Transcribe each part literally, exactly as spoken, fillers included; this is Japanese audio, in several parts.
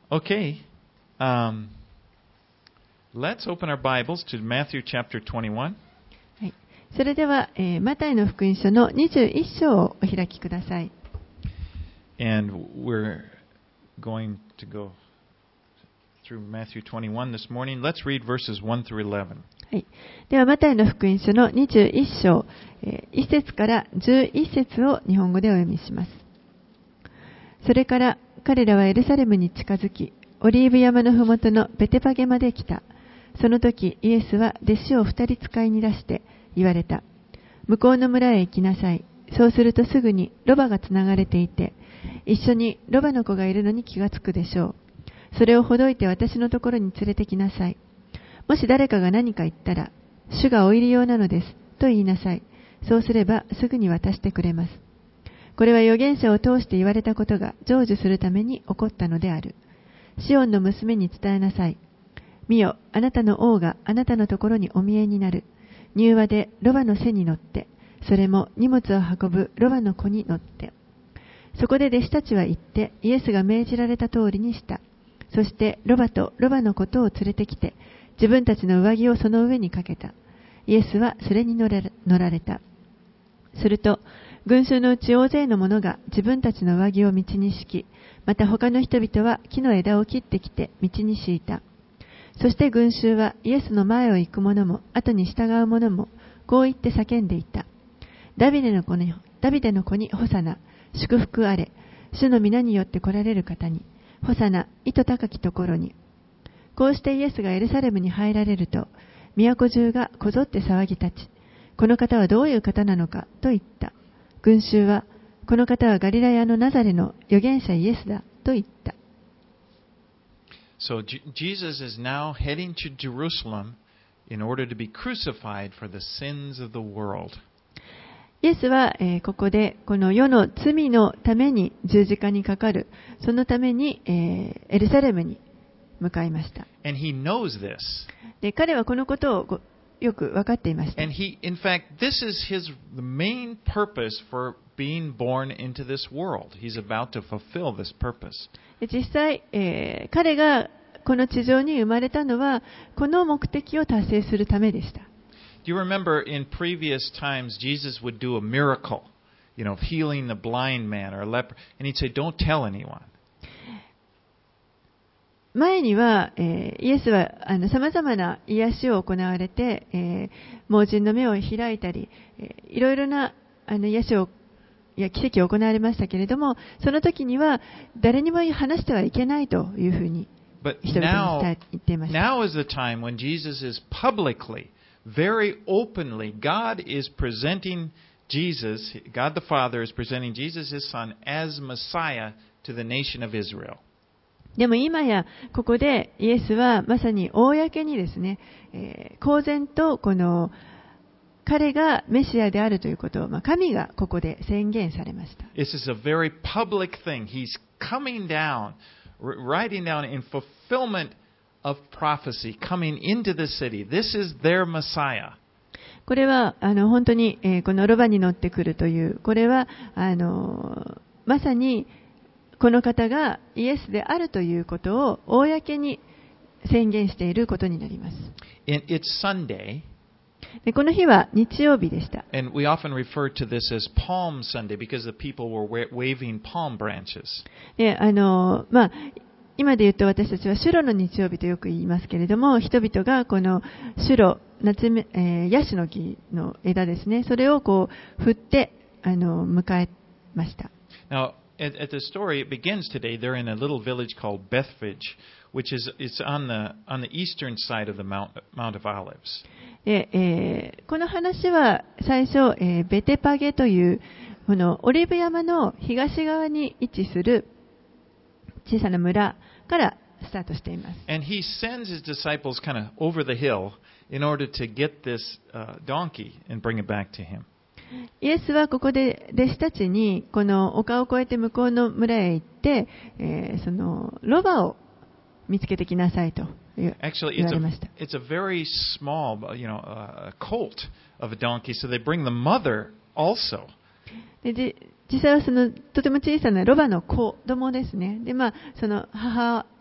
Okay. Um, let's open our Bibles to Matthew chapter twenty-one. はい、それでは、えー、マタイの福音書のにじゅういっ章をお開きください。 And we're going to go through Matthew twenty-one this morning. Let's read verses one through eleven. はい、ではマタイの福音書のにじゅういっ章、えー、いち節からじゅういち節を日本語でお読みします。それから彼らはエルサレムに近づき、オリーブ山のふもとのベテパゲまで来た。その時イエスは弟子を二人使いに出して言われた。向こうの村へ行きなさい。そうするとすぐにロバがつながれていて、一緒にロバの子がいるのに気がつくでしょう。それをほどいて私のところに連れてきなさい。もし誰かが何か言ったら、主がお入り用なのですと言いなさい。そうすればすぐに渡してくれます。これは預言者を通して言われたことが成就するために起こったのである。シオンの娘に伝えなさい。見よ、あなたの王があなたのところにお見えになる。柔和でロバの背に乗って、それも荷物を運ぶロバの子に乗って。そこで弟子たちは行って、イエスが命じられた通りにした。そしてロバとロバのことを連れてきて、自分たちの上着をその上にかけた。イエスはそれに乗られた。すると、群衆のうち大勢の者が自分たちの上着を道に敷き、また他の人々は木の枝を切ってきて道に敷いた。そして群衆はイエスの前を行く者も後に従う者もこう言って叫んでいた。ダビデの子に、ダビデの子にホサナ、祝福あれ、主の皆によって来られる方に、ホサナ、糸高きところに。こうしてイエスがエルサレムに入られると、都中がこぞって騒ぎ立ち、この方はどういう方なのかと言った。群衆は、この方はガリラヤのナザレの預言者イエスだと言った。 So Jesus is now heading to Jerusalem in order to be crucified for the sins of the world. イエスは、えー、ここでこの世の罪のために十字架にかかる、そのために、えー、エルサレムに向かいました。 And he knows this. で、彼はこのことをよく分かっていました。 And he, in fact, this is his the main purpose for being born into this world. He's about to fulfill this purpose. 実際、えー、彼がこの地上に生まれたのはこの目的を達成するためでした。 Do you remember in previous times Jesus would do a miracle, you know, healing the blind man or a leper, and he'd say, "Don't tell anyone." 前には、えー、イエスはあの様々な癒しを行われて、えー、盲人の目を開いたり、えー、いろいろなあの癒しをいや奇跡を行われましたけれども、その時には誰にも話してはいけないというふうに人々に伝え言っていました。 Now is the time when Jesus is publicly, very openly, God is presenting Jesus, God the Father is presenting Jesus, His Son, as Messiah to the nation of Israel. でも今やここでイエスはまさに公にですね、えー、公然とこの彼がメシアであるということを、まあ、神がここで宣言されました。 This is a very public thing. He's coming down, writing down in fulfillment of prophecy, coming into the city. This is their Messiah. これはあの本当に、えー、このロバに乗ってくるという、これはあのまさにこの方がイエスであるということを公に宣言していることになります。 It's Sunday. でこの日は日曜日でした。 And we often refer to this as Palm Sunday because the people were waving palm branches. であのまあ、今で言うと私たちはシュロの日曜日とよく言いますけれども、人々がこのシュロ、夏目、えー、ヤシの木の枝ですね、それをこう振ってあの迎えました。 Now, At, at the story, it begins today. They're in a little village called Bethphage, which is it's on the on the eastern side of the Mount Mount of Olives. で、えー、この話は最初、えー、ベテパゲというこのオリーブ山の東側に位置する小さな村からスタートしています。 And he sends his disciples kind of over the hill in order to get this uh, donkey and bring it back to him. イエスはここで弟子たちにこの丘を越えて向こうの村へ行って、えー、そのロバを見つけてきなさいと言われました。 Actually, it's a, it's a very small, you know, a colt of a donkey, so they bring the mother also. で実際はそのとても小さなロバの子供ですね。で、まあ、その母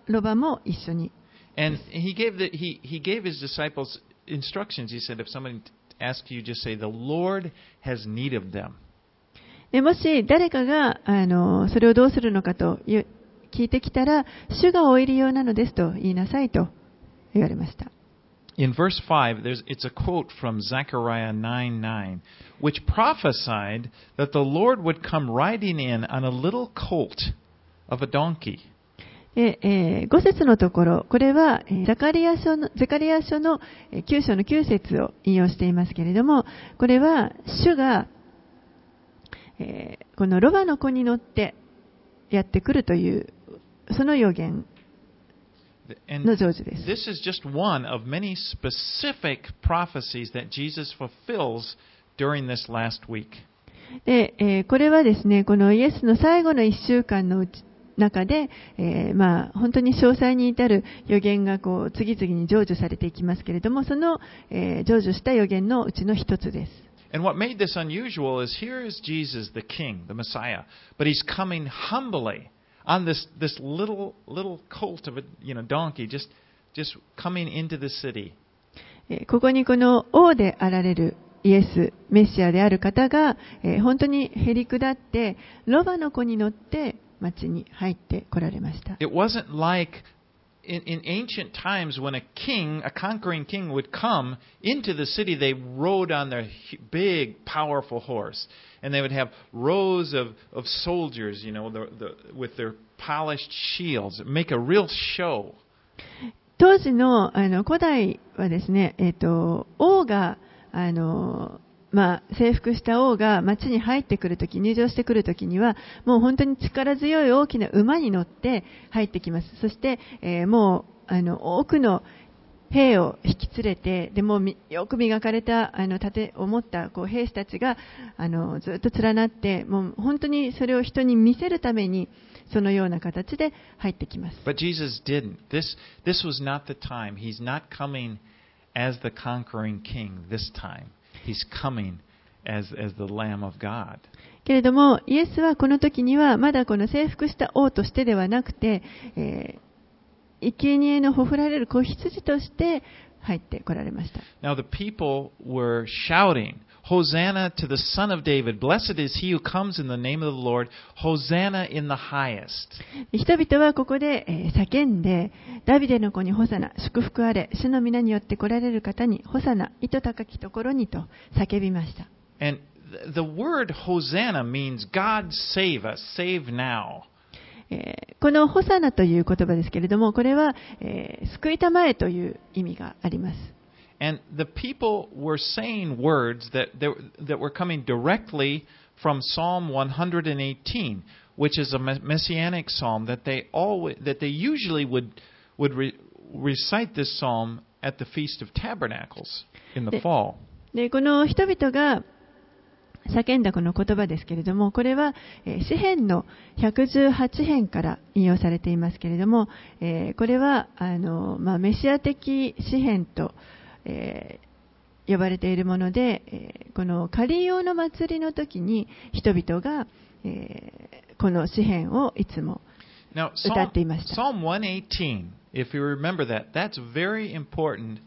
ロバも一緒に。 And he gave the he he gave his disciples instructions. He said, if somebody asks you, just say, "The Lord has need of them." でもし誰かがあのそれをどうするのかという聞いてきたら、主がお入り用なのですと言いなさいと言われました。 In verse five, there's, it's a quote from Zechariah nine nine, which prophesied that the Lord would come riding in on a little colt of a donkey. でえー、ご節のところ、これはザカリア書の、ザカリア書のきゅう章のきゅう節を引用していますけれども、これは主が、えー、このロバの子に乗ってやってくるという、その予言の成就です。 This is just one of many specific prophecies that Jesus fulfills during this last week. で、えー、これはですね、このイエスの最後のいっしゅうかんのうち中で、えー、まあ本当に詳細に至る予言がこう次々に成就されていきますけれども、その、えー、成就した予言のうちの一つです。 And what made this unusual is here is Jesus, the King, the Messiah, but he's coming humbly on this this little little colt of a you know donkey, just just coming into the city. ここにこの王であられるイエス、メシアである方が、えー、本当にへり下ってロバの子に乗って町に入ってこられました。 It wasn't like in, in ancient times when a king, a conquering king would come into the city, they rode on their big, powerful horse. And they would have rows of, of soldiers, you know, the, the, with their polished shields, make a real show. 当時の、あの古代はですね、えっと、王が、あの、まあ、征服した王が町に入ってくるとき、入場してくるときには、もう本当に力強い大きな馬に乗って入ってきます。そして、えー、もうあの多くの兵を引き連れて、でもよく磨かれたあの盾を持ったこう兵士たちがあのずっと連なって、もう本当にそれを人に見せるために、そのような形で入ってきます。 But Jesus didn't. This, this was not the time. He's not coming as the conquering king this time. He's coming as, as the Lamb of God. けれども、イエスはこの時にはまだこの征服した王としてではなくて、えー、生贄のほふられる子羊として入ってこられました。 Now the people were shouting, Hosanna to the Son of David. Blessed is he who comes in the name of the Lord. Hosanna in the highest. 人々はここで叫んで、ダビデの子にホサナ、祝福あれ、主の皆によって来られる方にホサナ、糸高きところにと叫びました。 And the word Hosanna means God save us, save now. このホサナという言葉ですけれども、これは、えー、救いたまえという意味があります。 And the people were saying words that, that, that were coming directly from Psalm one eighteen, which is a messianic psalm that they always, that they usually would, would re, recite this psalm at the Feast of Tabernacles in the fall. で、この人々が叫んだこの言葉ですけれども、これは、えー、詩編のひゃくじゅうはち編から引用されていますけれども、えー、これはあの、まあ、メシア的詩編とえー、呼ばれているもので、えー、このカリオの祭りの時に人々が、えー、この詩編をいつも歌っていました。 Now, Psalm one eighteen, if you remember that, that's very important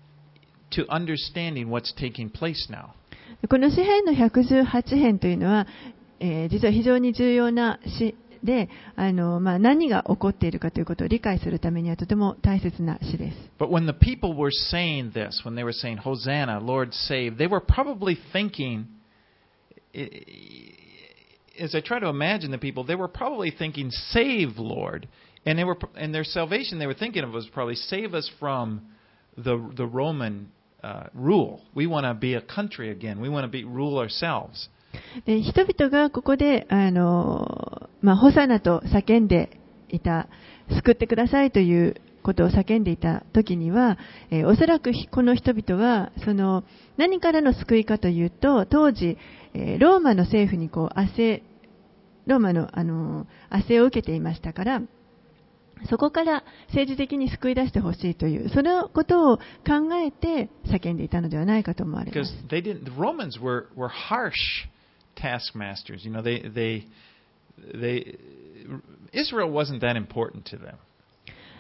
to understanding what's taking place now. この詩編のひゃくじゅうはち編というのは、えー、実は非常に重要な詩で、あのまあ、何が起こっているかということを理解するためにはとても大切な詩です。 But when the people were saying this, when they were saying, Hosanna, Lord save, they were probably thinking, as I try to imagine the people, they were probably thinking, save, Lord. And they were, and their salvation they were thinking of was probably save us from the, the Roman uh, rule. We want to be a country again. We want to be, rule ourselves. で人々がここであの、まあ、ホサナと叫んでいた、救ってくださいということを叫んでいた時には、えー、おそらくこの人々はその何からの救いかというと、当時、えー、ローマの政府にこう圧政ローマの、あの圧政を受けていましたから、そこから政治的に救い出してほしいという、そのことを考えて叫んでいたのではないかと思われます。 Because they didn't, the Romans were, were harsh taskmasters. You know, they, they, they, Israel wasn't that important to them.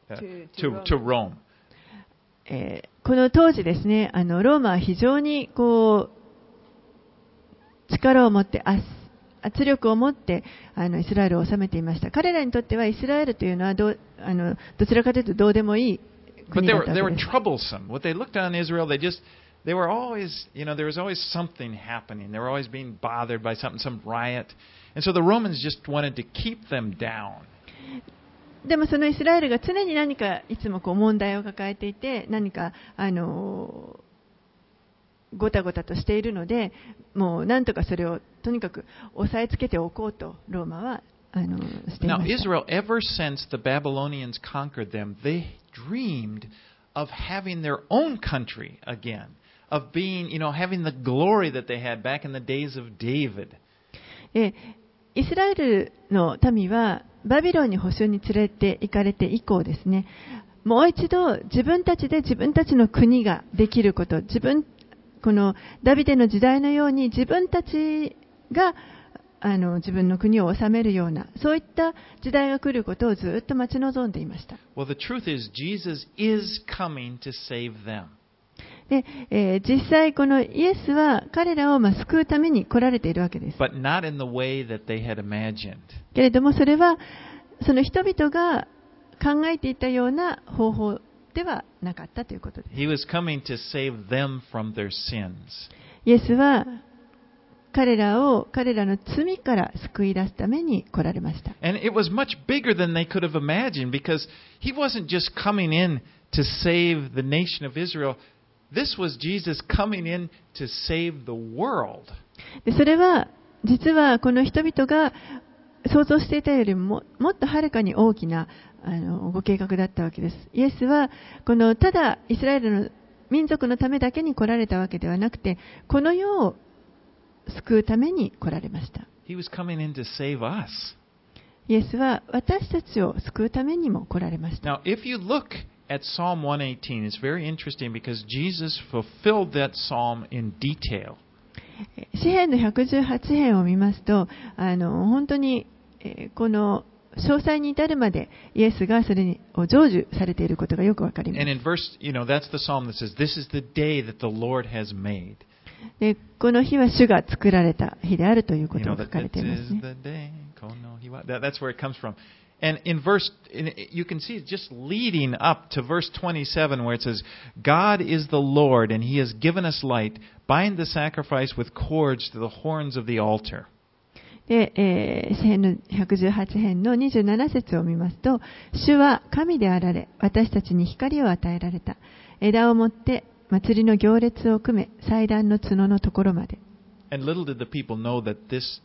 uh, To- to, to to Rome. えーこの当時ですね、あのローマは非常にこう力を持って圧圧力を持ってあのイスラエルを治めていました。彼らにとってはイスラエルというのはどうあのどちらかというとどうでもいい But 国 they だっ were, た they わ were けです。 troublesome. What they looked on Israel, they just, they were always, you know, there was always something happening. They were always being bothered by something, some riot. And so the Romans just wanted to keep them down. でもそのイスラエルが常に何かいつもこう問題を抱えていて、何かあのごたごたとしているので、もうなんとかそれをとにかく押さえつけておこうとローマはあのしてい Now, ました。 Israel, ever since the Babylonians conquered them, they dreamed of having their own country again, of being, you know, having the glory that they had back in the days of David. でイスラエルの民はバビロンに捕囚に連れて行かれて以降ですね、もう一度自分たちで自分たちの国ができること、自分このダビデの時代のように自分たちがあの自分の国を治めるような、そういった時代が来ることをずっと待ち望んでいました。 Well, the truth is, Jesus is coming to save them. でえー、実際このイエスは彼らをまあ救うために来られているわけです。 But not in the way that they had imagined. けれどもそれはその人々が考えていたような方法ではなかったということです。 He was coming to save them from their sins. イエスは彼らを彼らの罪から救い出すために来られました。 And it was much bigger than they could have imagined because he wasn't just coming in to save the nation of Israel. This was Jesus coming in to save the world. でそれは実はこの人々が想像していたよりももっとはるかに大きなあのご計画だったわけです。イエスはこのただイスラエルの民族のためだけに来られたわけではなくて、この世を救うために来られました。 He was coming in to save us. イエスは私たちを救うためにも来られました。 Now, if you look at Psalm one eighteen, it's very interesting because Jesus fulfilled that psalm in detail. 詩編のひゃくじゅうはち編を見ますと、あの本当に、えーこの詳細に至るまでイエスがそれを成就されていることがよくわかります。 And in verse, you know, that's the psalm that says, This is the day that the Lord has made. でこの日は主が作られた日であるというこ You と know, が書 that かれてい this ます is ね。 the day. kono hiwa- that- That's where it comes from. And in verse, in, you can see it's just leading up to verse twenty-seven where it says, God is the Lord and He has given us light. Bind the sacrifice with cords to the horns of the altar. で、えー詩編のひゃくじゅうはち編のにじゅうなな節を見ますと、主は神であられ、私たちに光を与えられた。枝を持って祭りの行列を組め、祭壇の角のところまで。 And little did the people know that this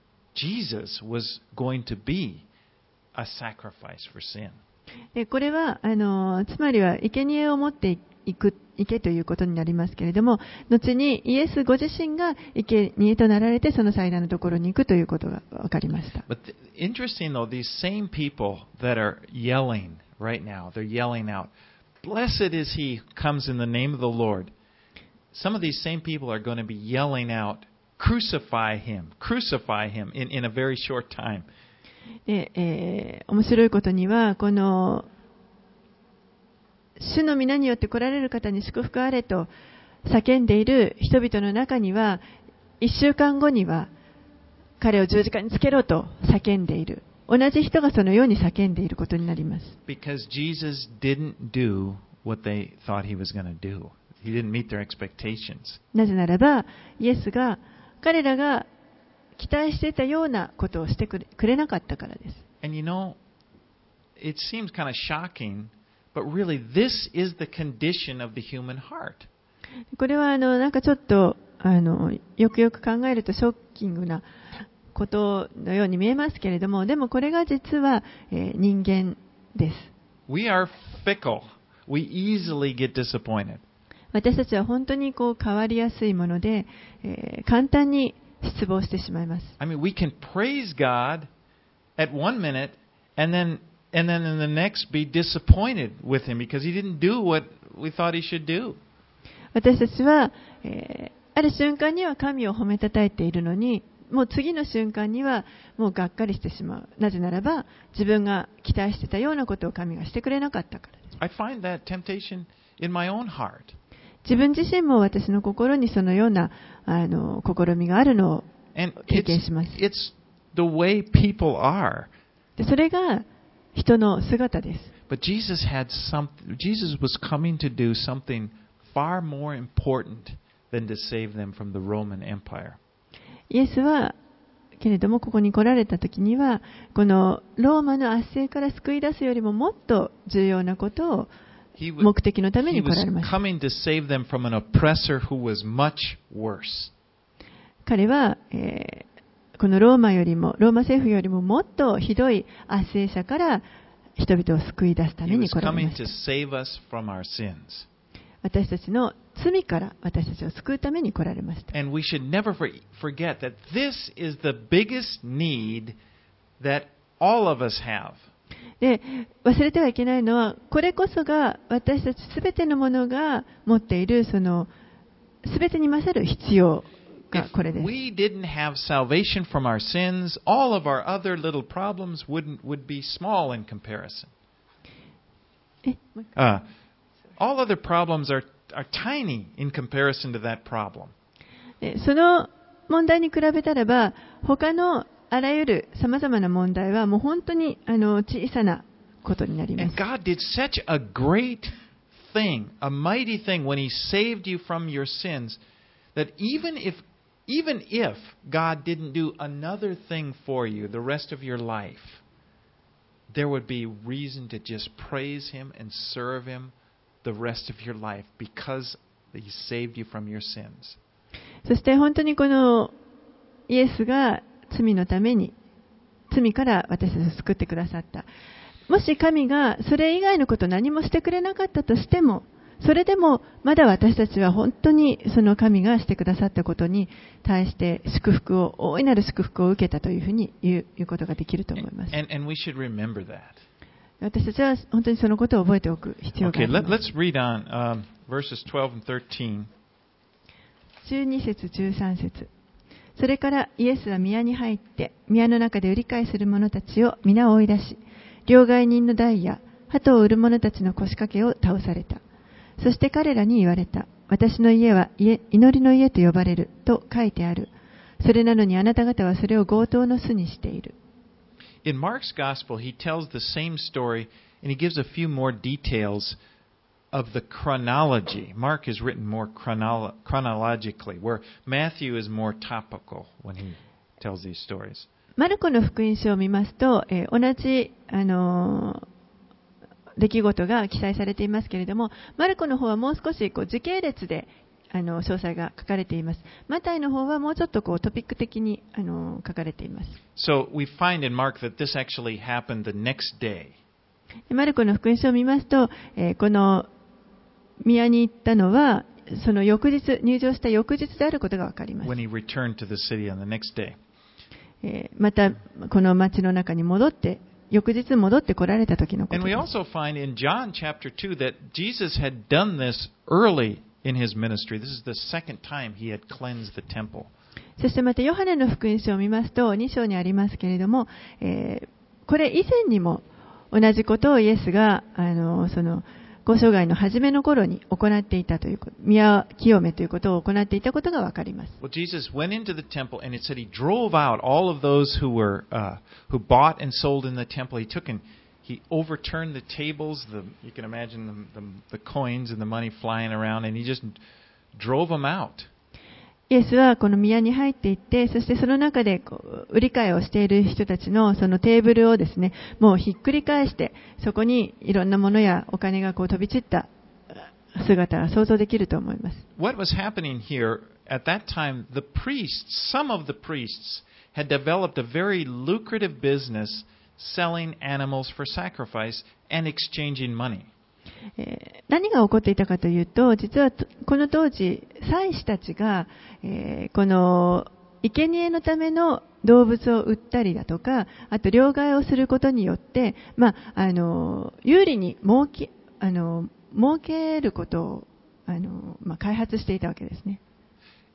Jesus was going to be a sacrifice for sin. でこれはあのつまりは生贄を持っていくいけということになりますけれども、後にイエスご自身が生贄となられてその祭壇のところに行くということが分かりました。 But th- interesting though, these same people that are yelling right now, they're yelling out, Blessed is he who comes in the name of the Lord. Some of these same people are going to be yelling out, Crucify him, crucify him in, in a very short time. でえー面白いことには、この主の皆によって来られる方に祝福あれと叫んでいる人々の中には、一週間後には彼を十字架につけろと叫んでいる、同じ人がそのように叫んでいることになります。 Because Jesus didn't do what they thought he was going to do. He didn't meet their expectations. なぜならば、イエスが彼らが期待していたようなことをしてくれ、くれなかったからです。 And you know, it seems kind of shocking, but really this is the condition of the human heart. これはあのなんかちょっとあのよくよく考えるとショッキングなことのように見えますけれども、でもこれが実は、えー人間です。 We are fickle. We easily get disappointed. 私たちは本当にこう変わりやすいもので、えー簡単に失望してしまいます。 I mean, we can praise God at one minute and then and then in the next be disappointed with him because he didn't do what we thought he should do. 私たちは、えーある瞬間には神を褒めたたえているのに、 もう次の瞬間にはもうがっかりしてしまう。なぜならば自分が期待してたようなことを神がしてくれなかったからです。 I find that temptation in my own heart. 自分自身も私の心にそのようなあの試みがあるのを And 経 it's, 験します。 it's the way people are. でそれが人の姿です。 But Jesus had some, Jesus was coming to do something far more important than to save them from the Roman Empire. イエスはけれどもここに来られた時にはこのローマの圧政から救い出すよりももっと重要なことを He, w- 目的のため he に来 was られました。 coming to save them from an oppressor who was much worse. 彼は、えー、このローマよりもローマ政府よりももっとひどい圧政者から人々を救い出すた He めに was 来られま coming し to た。 save us from our sins. 私たちの罪から私たちを救うために来られました。 And we should never for- forget that this is the biggest need that all of us have. で、忘れてはいけないのは、これこそが私たちすべてのものが持っているそのすべてに勝る必要がこれで If す。 we didn't have salvation from our sins, all of our other little problems wouldn't would be small in comparison. え、もう一回 Uh, all other problems are are tiny in comparison to that problem. でその問題に比べたらば、他のあらゆるさまざまな問題はもう本当にあの小さなことになりま And す。 God did such a great thing, a mighty thing when He saved you from your sins, that even if even if God didn't do another thing for you the rest of your life, there would be reason to just praise Him and serve Him the rest of your life because He saved you from your sins. そして本当にこのイエスが罪のために罪から私たちを救ってくださった。もし神がそれ以外のことを何もしてくれなかったとしても、それでもまだ私たちは本当にその神がしてくださったことに対して祝福を、大いなる祝福を受けたというふうに言う、言うことができると思います。 And, and we should remember that. 私たちは本当にそのことを覚えておく必要があ Okay, り let, ます。 let's read on um, verses twelve and thirteen. じゅうに節じゅうさん節。それからイエスは宮に入って宮の中で売り買いする者たちを皆追い出し、両替人の台や鳩を売る者たちの腰掛けを倒された。そして彼らに言われた。私の家は家祈りの家と呼ばれると書いてある。それなのにあなた方はそれを強盗の巣にしている。 In Mark's Gospel, he tells the same story, and he gives a few more details of the chronology. Mark is written more chronolo- chronologically, where Matthew is more topical when he tells these stories. マルコの福音書を見ますと、えー同じ、あのー出来事が記載されていますけれども、マルコの方はもう少しこう時系列であの詳細が書かれています。マタイの方はもうちょっとこうトピック的にあの書かれています。 So we find in Mark that this actually happened the next day. マルコの福音書を見ますと、えーこの宮に行ったのはその翌日、入場した翌日であることがわかります。 when he returned to the city on the next day. えーまたこの町の中に戻って翌日戻って来られた時のこ And と we です。 also find in John chapter two that Jesus had done this early in his ministry. This is the second time he had cleansed the temple. そしてまたヨハネの福音書を見ますとに章にありますけれども、えーこれ以前にも同じことをイエスがあのその交渉外の初めの頃に行っていたということ、宮清めということを行っていたことがわかります。 Well, Jesus went into the temple, and it said he drove out all of those who were uh, who bought and sold in the temple. He took and he overturned the tables. The you can imagine the, the, the coins and the money flying around, and he just drove them out. イエスはこの宮に入っていって、そしてその中でこう売り買いをしている人たちのそのテーブルをですね、もうひっくり返して、そこにいろんなものやお金がこう飛び散った姿が想像できると思います。 What was happening here at that time? The priests, some of the priests, had developed a very lucrative business selling animals for sacrifice and exchanging money. えー何が起こっていたかというと、実はこの当時、祭司たちが、えーこの生贄のための動物を売ったりだとか、あと両替をすることによって、まあ、あの有利に儲け、あの儲けることをあの、まあ、開発していたわけですね。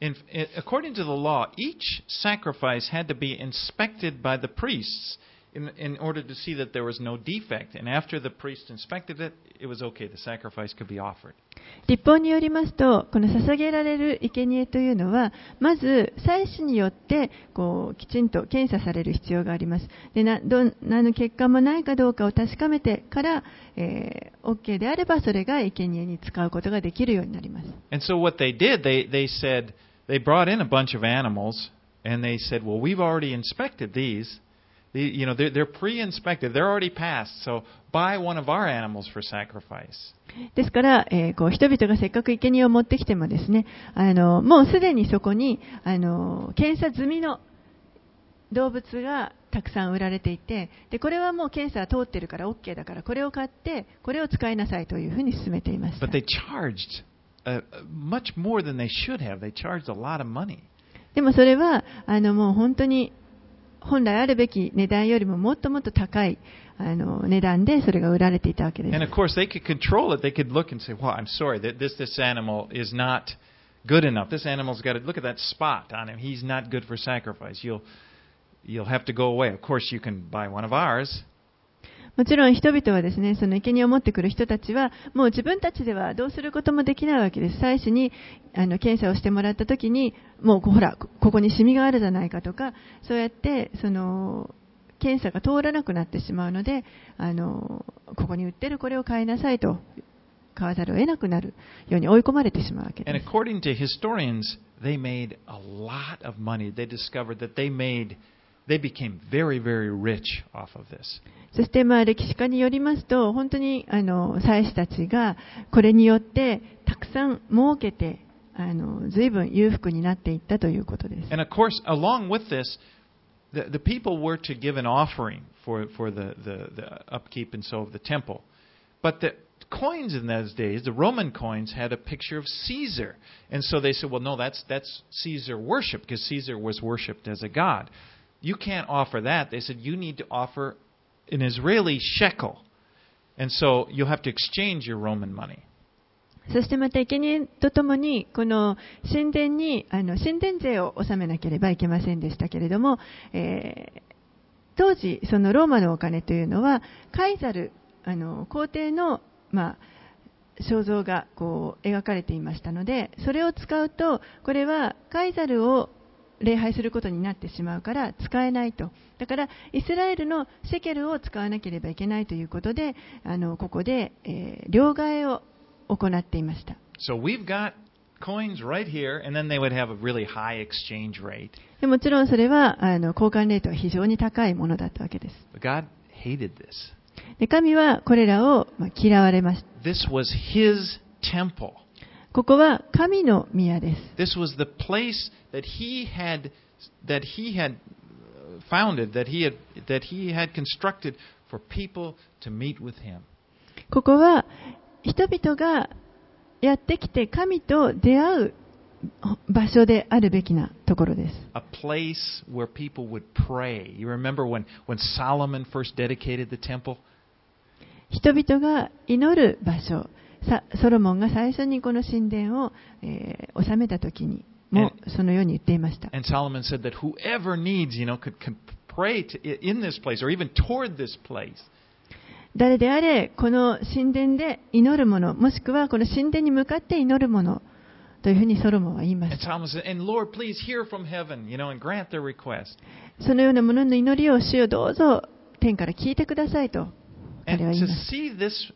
in, in, according to the law, each sacrifice had to be inspected by the priests in, in order to see that there was no defect. And after the priest inspected it, it was okay. The sacrifice could be offered. 律法によりますと、この捧げられる生贄というのは、まず祭司によってこうきちんと検査される必要があります。でなど何の欠陥もないかどうかを確かめてから、えー、OK であればそれが生贄に使うことができるようになります。 And so what they did, they, they said, they brought in a bunch of animals, and they said, well, we've already inspected these. The, you know, they're, they're pre-inspected. They're already passed. So buy one of our animals for sacrifice. ですから、えー、こう人々がせっかく生贄を持ってきてもですね、あのもうすでにそこにあの検査済みの動物がたくさん売られていて、でこれはもう検査は通ってるから OK だからこれを買ってこれを使いなさいというふうに勧めていました。 But they charged uh, much more than they should have. They charged a lot of money. でもそれはあのもう本当に本来あるべき値段よりももっともっと高いあの値段でそれが売られていたわけです。 And of course they could control it. They could look and say, "Well, I'm sorry that this this animal is not good enough. This animal's got to look at that spot on him. He's not good for sacrifice. You'll you'll have to go away. Of course you can buy one of ours." もちろん人々はですね、その生贄を持ってくる人たちはもう自分たちではどうすることもできないわけです。祭司にあの検査をしてもらったときに、もうほらここにシミがあるじゃないかとか、そうやってその検査が通らなくなってしまうので、あのここに売ってるこれを買いなさいと買わざるを得なくなるように追い込まれてしまうわけです。 And according to historians, they made a lot of money. They discovered that they made They became very, very rich off of this. そしてまあ歴史家によりますと、本当にあの祭司たちがこれによってたくさん儲けて、あの随分裕福になっていったということです。 And of course, along with this, the, the people were to give an offering for, for the, the, the upkeep and so of the temple. But the coins in those days, the Roman coins, had a picture of Caesar. And so they said, well, no, that's, that's Caesar worship, because Caesar was worshipped as a god. You can't offer that. They said, you need to offer an Israeli shekel. And so you'll have to exchange your Roman money. そしてまた生贄とともにこの神殿にあの神殿税を納めなければいけませんでしたけれども、えー、当時そのローマのお金というのはカイザルあの皇帝の、まあ、肖像がこう描かれていましたので、それを使うとこれはカイザルを礼拝することになってしまうから使えないと。だからイスラエルのシェケルを使わなければいけないということで、あのここで、えー、両替を行っていました。 So we've got coins right here, and then they would have a really high exchange rate. でもちろんそれはあの交換レートは非常に高いものだったわけです。 But God hated this. で神はこれらを、まあ、嫌われました。 This was His temple. ここは神の宮です。 This was the place that He had that He had founded, that He had that He had constructed for people to meet with Him. ここは人々がやってきて神と出会う場所であるべきなところです。 A place where people would pray. You remember when when Solomon first dedicated the temple? 人々が祈る場所。ソロモンが最初にこの神殿を、えー、治めたときにもそのように言っていました。 And Solomon said that whoever needs, you know, could, could pray to, in this place or even toward this place. 誰であれこの神殿で祈る者、もしくはこの神殿に向かって祈る者というふうにソロモンは言いました。 And Solomon said, "And Lord, please hear from heaven, you know, and grant their request." そのような者の祈りを主よどうぞ天から聞いてくださいと彼は言い And ま to した。 see this,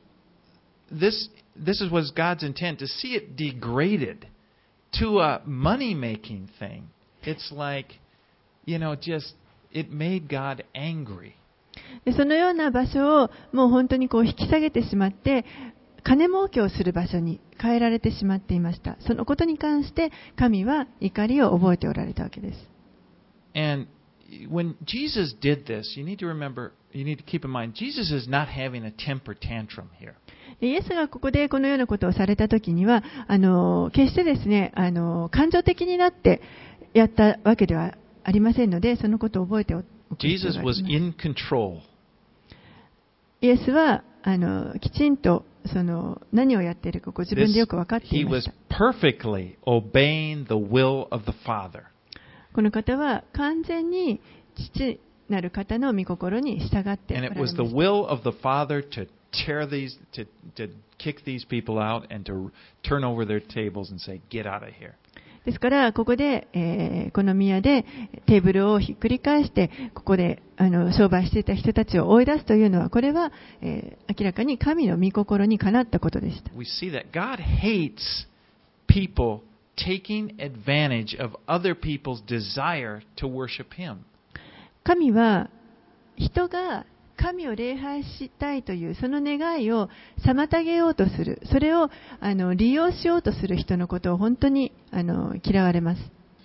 this, this is was God's intent, to see it degraded to a money-making thing. It's like, you know, just it made God angry. でそのような場所をもう本当にこう引き下げてしまって金儲けをする場所に変えられてしまっていました。そのことに関して神は怒りを覚えておられたわけです。 And when Jesus did this, you need to remember, you need to keep in mind, Jesus is not having a temper tantrum here. イエスがここでこのようなことをされたときには、あの決してですね、あの感情的になってやったわけではありませんので、そのことを覚えておく必要があります。 Jesus was in control. イエスはあのきちんとその何をやっているかご自分でよく分かってい He まし was た。 perfectly obeying the will of the Father. この方は完全に父なる方の御心に従っておら And れ it ま was し the た。 will of the Father to tear these, to, to kick these people out and to turn over their tables and say, get out of here. ですからここで、えーこの宮でテーブルをひっくり返してここであの商売していた人たちを追い出すというのはこれは、えー明らかに神の御心にかなったことでした。 We see that God hates people taking advantage of other people's desire to worship Him. 神は人が神を礼拝したいというその願いを妨げようとする、それをあの利用しようとする人のことを本当にあの嫌われます。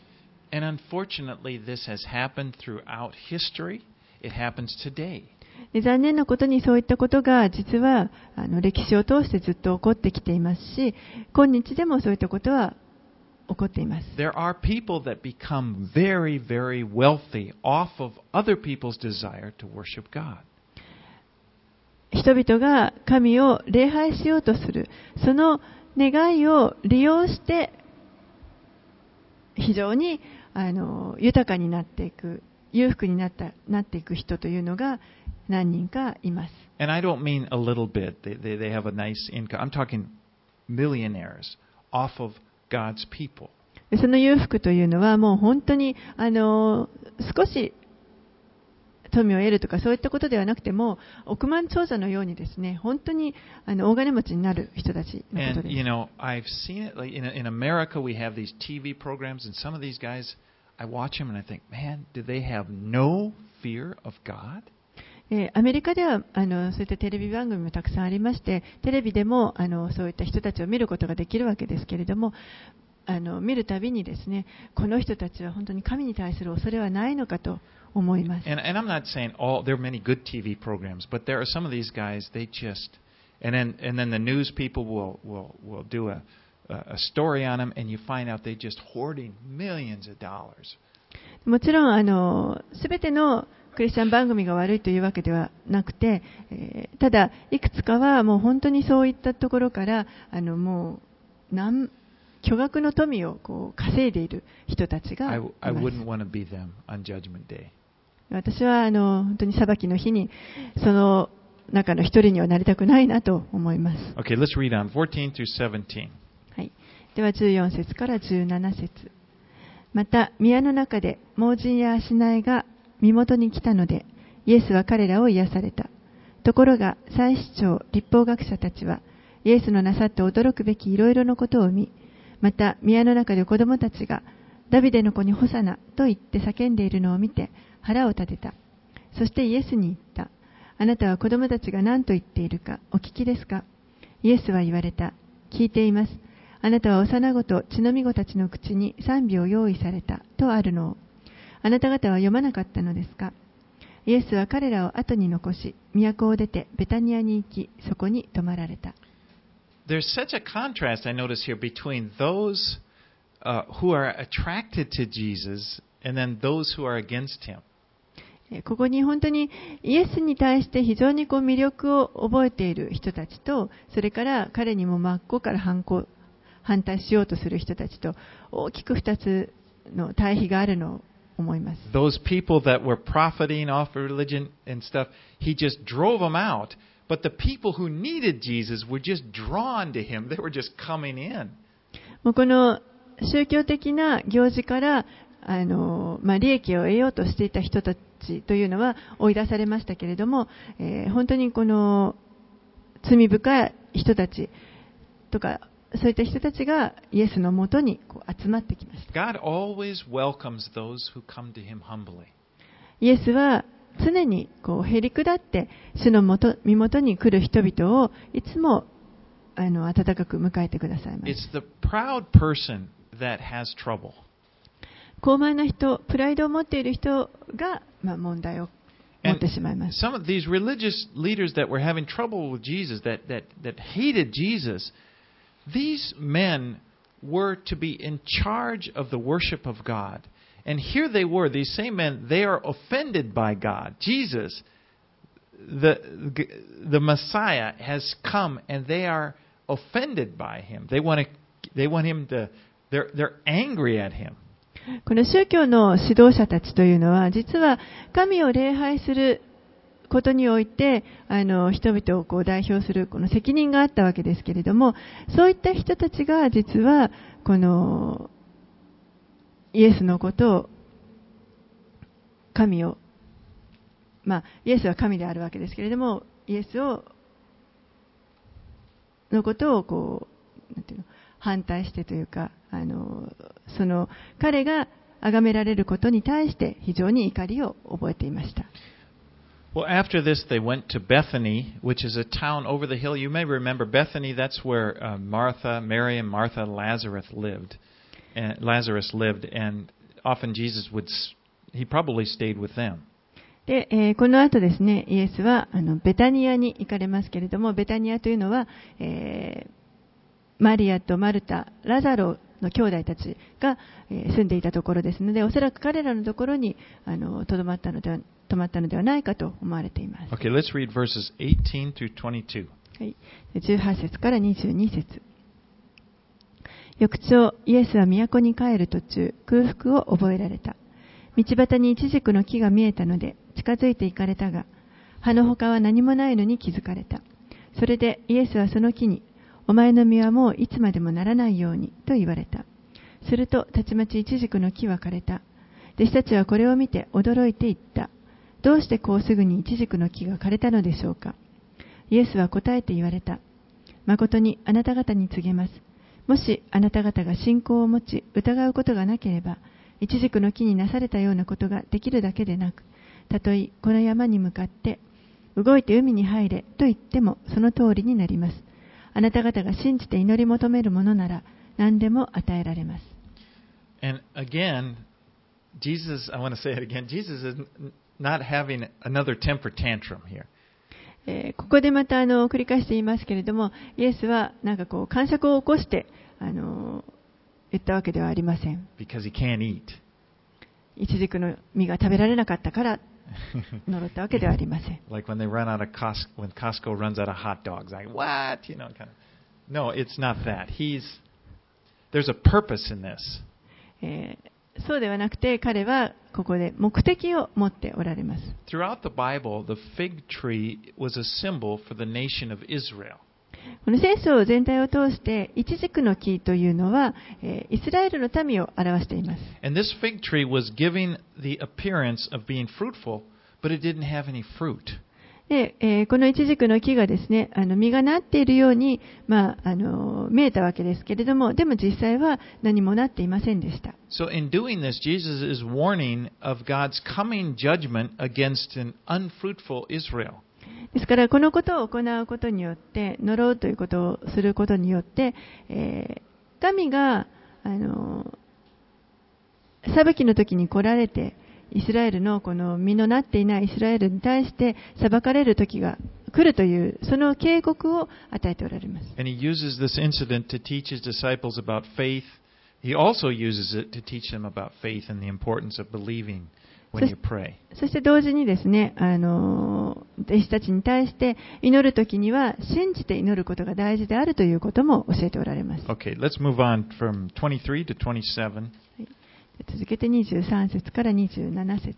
And unfortunately, this has happened throughout history. It happens today. で残念なことにそういったことが実はあの歴史を通してずっと起こってきていますし、今日でもそういったことは起こっています。 There are people that become very, very wealthy off of other people's desire to worship God. 人々が神を礼拝しようとする、その願いを利用して非常にあの豊かになっていく、裕福になった、なっていく人というのが何人かいます。 And I don't mean a little bit. They, they, they have a nice income. I'm talking millionaires off of God's people. その裕福というのはもう本当にあの少し富を得るとかそういったことではなくても億万長者のようにですね、本当にあの大金持ちになる人たちのこと And, で you す。 know, I've seen it. Like in, in America, we have these T V programs, and some of these guys, I watch them and I think, man, do they have no fear of God? えーアメリカではあのそういったテレビ番組もたくさんありまして、テレビでもあのそういった人たちを見ることができるわけですけれども、あの見るたびにですね、この人たちは本当に神に対する恐れはないのかと思います。 And, and I'm not saying all, there are many good T V programs, but there are some of these guys, they just, and then, and then the news people will, will, will do a, a story on them, and you find out they're just hoarding millions of dollars. もちろんあの全てのクリスチャン番組が悪いというわけではなくて、えーただいくつかはもう本当にそういったところからあのもう何巨額の富をこう稼いでいる人たちが I, います。 I wouldn't want to be them on Judgment Day. 私はあの本当に裁きの日にその中の一人にはなりたくないなと思います。 Okay, let's read on fourteen through seventeen. はい、ではじゅうよん節からじゅうなな節。また宮の中で盲人や足苗が身元に来たのでイエスは彼らを癒された。ところが祭司長、律法学者たちはイエスのなさって驚くべきいろいろなことを見、また宮の中で子供たちがダビデの子にホサナと言って叫んでいるのを見て腹を立てた。そしてイエスに言った。あなたは子供たちが何と言っているかお聞きですか。イエスは言われた。聞いています。あなたは幼子と血のみ子たちの口に賛美を用意されたとあるのをあなた方は読まなかったのですか。イエスは彼らを後に残し都を出てベタニアに行きそこに泊まられた。 There's such a contrast I notice here between those uh, who are attracted to Jesus and then those who are against him. ここに本当にイエスに対して非常にこう魅力を覚えている人たちと、それから彼にも真っ向から反抗反対しようとする人たちと大きくふたつの対比があるのを思います。 Those people that were profiting off of religion and stuff, he just drove them out. But the people who needed Jesus were just drawn to him. They were just coming in. もうこの宗教的な行事からあの、まあ、利益を得ようとしていた人たちというのは追い出されましたけれども、えー本当にこの罪深い人たちとかそういった人たちがイエスのもとにこう集まってきました。 God always welcomes those who come to him humbly. イエスは常にこうへり下って主のもと身元に来る人々をいつもあの温かく迎えてくださいます。 It's the proud person that has trouble. 高慢な人、プライドを持っている人が、まあ、問題を持ってしまいます。 Some of these religious leaders that were having trouble with Jesus, that, that, that hated Jesus, these men were to be in charge of the worship of God. And here they were, these same men, they are offended by God. Jesus, the, the Messiah has come and they are offended by him. They want to, they want him to, they're, they're angry at him. この宗教の指導者たちというのは、実は神を礼拝することにおいて、あの人々をこう代表するこの責任があったわけですけれども、そういった人たちが実はこのイエスのことを、神を、まあイエスは神であるわけですけれども、イエスをのことをこうなんていうの、反対してというか、あのその彼が崇められることに対して非常に怒りを覚えていました。 Well, after this, they went to Bethany, which is a town over the hill. You may remember Bethany. That's where uh, Martha, Mary, and Martha, Lazarus lived. And Lazarus lived, and often Jesus would. He probably stayed with them. で、えー、この後ですね、イエスはあのベタニアに行かれますけれども、ベタニアというのは、えー、マリアとマルタ、ラザロの兄弟たちが、えー、住んでいたところですので、おそらく彼らのところにあのとどまったのでは泊まったのではないかと思われています。 Okay, let's read verses eighteen through twenty-two. はい、じゅうはち節からにじゅうに節。翌朝、イエスは都に帰る途中、空腹を覚えられた。道端にイチジクの木が見えたので近づいて行かれたが、葉の他は何もないのに気づかれた。それでイエスはその木に、お前の実はもういつまでもならないようにと言われた。するとたちまちイチジクの木は枯れた。弟子たちはこれを見て驚いていった。どうしてこうすぐにイチジクの木が枯れたのでしょうか。イエスは答えて言われた。誠にあなた方に告げます。もしあなた方が信仰を持ち疑うことがなければ、イチジクの木になされたようなことができるだけでなく、たとえこの山に向かって動いて海に入れと言ってもその通りになります。あなた方が信じて祈り求めるものなら何でも与えられます。 And again, Jesus, I want to say it again, Jesus is not having another temper tantrum here. えー、ここでまたあの繰り返して言いますけれども、イエスはなんかこう癇癪を起こしてあの言ったわけではありません。 Because he can't eat. イチジクの実が食べられなかったから呪ったわけではありません。 Like when they run out of Costco, when Costco runs out of hot dogs, like what, you know, kind of. No, it's not that. He's there's a purpose in this. えー、そうではなくて彼はここで目的を持っておられます。 Throughout the Bible, the fig tree was a symbol for the nation of Israel. この聖書全体を通してイチジクの木というのは、えー、イスラエルの民を表しています。 And this fig tree was giving the appearance of being fruitful, but it didn't have any fruit. で、えー、このイチジクの木がですね、あの実がなっているように、まあ、あの見えたわけですけれども、でも実際は何もなっていませんでした。 So in doing this, Jesus is warning of God's coming judgment against an unfruitful Israel. ですからこのことを行うことによって、呪うということをすることによって、えー、神があの裁きの時に来られて、イスラエルのこの実のなっていないイスラエルに対して裁かれる時が来るというその警告を与えておられます。 And he uses this incident to teach his disciples about faith. He also uses it to teach them about faith and the importance of believing when you pray. そして同時にですね、あの弟子たちに対して祈るときには信じて祈ることが大事であるということも教えておられます。 Okay, let's move on from twenty-three to twenty-seven. 続けてにじゅうさん節からにじゅうなな節。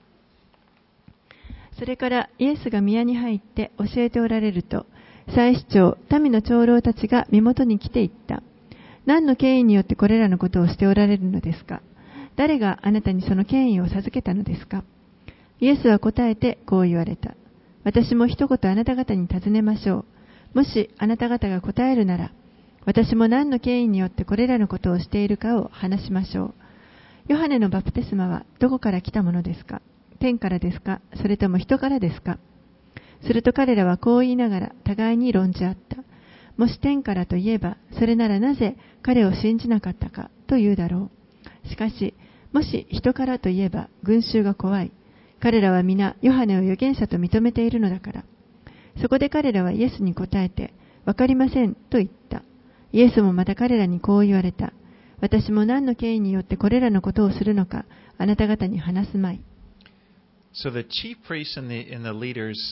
それからイエスが宮に入って教えておられると、祭司長、民の長老たちが身元に来ていった。何の権威によってこれらのことをしておられるのですか？誰があなたにその権威を授けたのですか？イエスは答えてこう言われた。私も一言あなた方に尋ねましょう。もしあなた方が答えるなら、私も何の権威によってこれらのことをしているかを話しましょう。ヨハネのバプテスマはどこから来たものですか？天からですか？それとも人からですか？すると彼らはこう言いながら互いに論じ合った。もし天からといえば、それならなぜ彼を信じなかったかというだろう。しかし、もし人からといえば群衆が怖い。彼らは皆ヨハネを預言者と認めているのだから。そこで彼らはイエスに答えて、わかりませんと言った。イエスもまた彼らにこう言われた。私も何の権威によってこれらのことをするのか、あなた方に話すまい。 So the chief priests and the, and the leaders,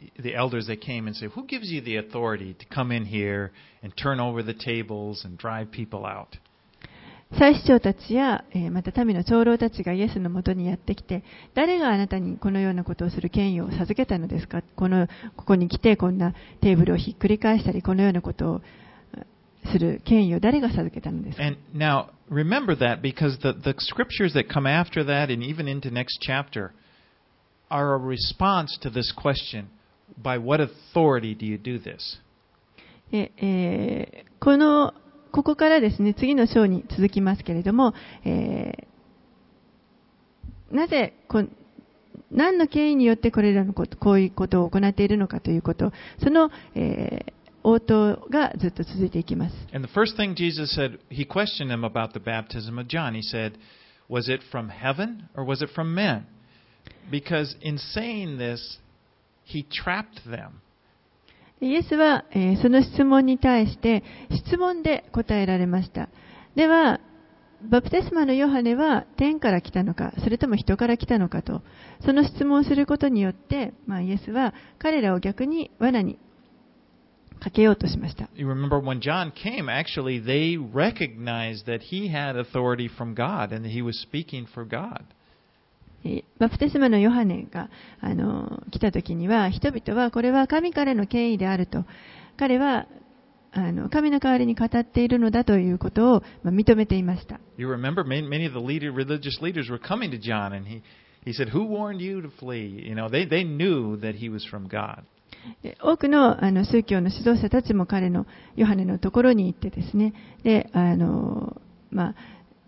the elders that came and said, "Who gives you the authority to come in here and turn over the tables and drive people out?" 祭司長たちや、えー、また民の長老たちがイエスのもとにやってきて、誰があなたにこのようなことをする権威を授けたのですか？このここに来てこんなテーブルをひっくり返したり、このようなことをする権威を誰が授けたのですか？ And now remember that, because the, the scriptures that come after that and even into next chapter are a response to this question, by what authority do you do this? ええー、このここからですね、次の章に続きますけれども、えー、なぜこ何の権威によってこれらのこと、こういうことを行っているのかということ、その、えー、応答がずっと続いていきます。 And the first thing Jesus said, he questioned them about the baptism of John. He said, "Was it from heaven or was it from men?" Because in saying this, he trapped them. イエスは、えー、その質問に対して質問で答えられました。では、バプテスマのヨハネは天から来たのか、それとも人から来たのかと、その質問をすることによって、まあ、イエスは彼らを逆に罠にかけようとしました。 You remember when John came, actually they recognized that he had authority from God and that he was speaking for God. バプテスマのヨハネがあの来た時には、人々はこれは神からの権威であると、彼はあの神の代わりに語っているのだということを、まあ、認めていました。 You remember many, many of the leader, religious leaders were coming to John and he, he said, "Who warned you to flee?" You know, they, they knew that he was from God. 多く の, あの宗教の指導者たちも彼のヨハネのところに行ってですね、であの、まあ、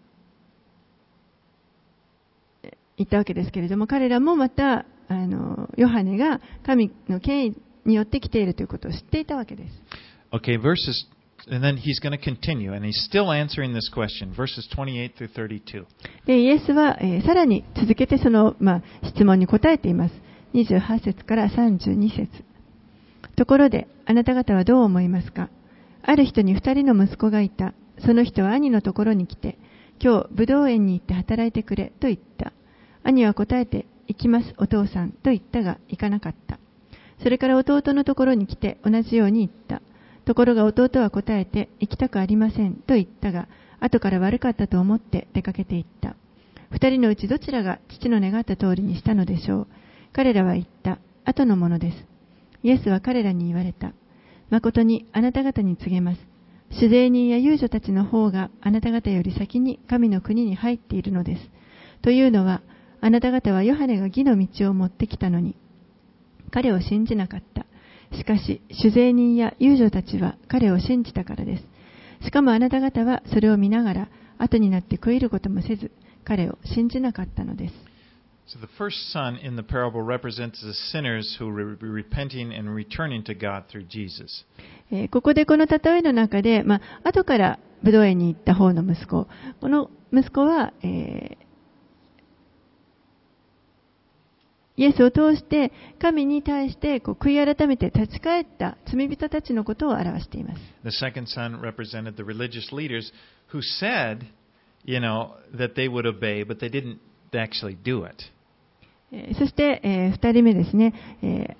行ったわけですけれども、彼らもまたあのヨハネが神の権威によって来ているということを知っていたわけです。 Okay, verses, and then he's going to continue, and he's still answering this question, verses twenty-eight through thirty-two. でイエスは、えー、さらに続けてその、まあ、質問に答えています。にじゅうはち節からさんじゅうに節。ところで、あなた方はどう思いますか？ある人に二人の息子がいた。その人は兄のところに来て、今日、ぶどう園に行って働いてくれ、と言った。兄は答えて、行きます、お父さん、と言ったが、行かなかった。それから弟のところに来て、同じように言った。ところが弟は答えて、行きたくありません、と言ったが、後から悪かったと思って出かけて行った。二人のうちどちらが父の願った通りにしたのでしょう。彼らは言った。後のものです。イエスは彼らに言われた。誠にあなた方に告げます。主税人や遊女たちの方があなた方より先に神の国に入っているのです。というのは、あなた方はヨハネが義の道を持ってきたのに、彼を信じなかった。しかし、主税人や遊女たちは彼を信じたからです。しかもあなた方はそれを見ながら、後になって悔いることもせず、彼を信じなかったのです。 So the first son in the parable represents the sinners who were repenting and returning to God through Jesus. ここでこの例えの中で、まあ後からブドウ園に行った方の息子、この息子は、えーイエスを通して神に対してこう悔い改めて立ち返った罪人たちのことを表しています。 The second son represented the religious leaders who said, you know, that they would obey, but they didn't actually do it. そして、えー、二人目ですね。え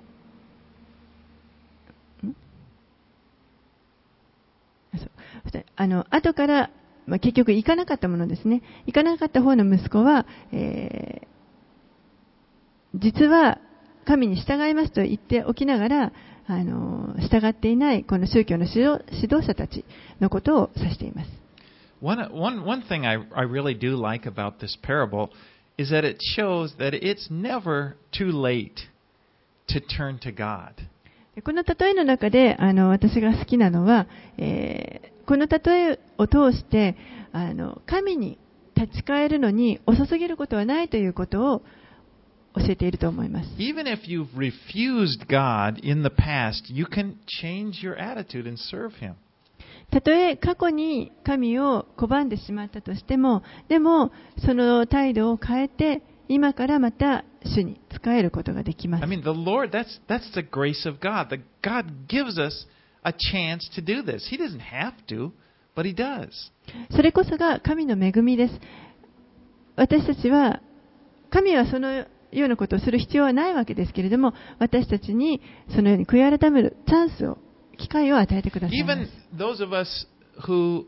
ー、そうあの後から、まあ、結局行かなかったものですね。行かなかった方の息子は、えー実は神に従いますと言っておきながら、あの従っていないこの宗教の指導、指導者たちのことを指しています。 One, one, one thing I, I really do like about this parable is that it shows that it's never too late to turn to God. この例えの中であの私が好きなのは、えー、この例えを通してあの神に立ち返るのに遅すぎることはないということを教えていると思います。 Even if you've refused God in the past, you can change your attitude and serve Him. たとえ過去に神を拒んでしまったとしても、でもその態度を変えて、今からまた主に仕えることができます。 I mean, the Lord, that's, that's the grace of God. The God gives us a chance to do this. He doesn't have to, but He does. それこそが神の恵みです。私たちは、神はそのようなことをする必要はないわけですけれども、私たちにそのように悔い改めるチャンスを、機会を与えてくださいます。 Even those of us who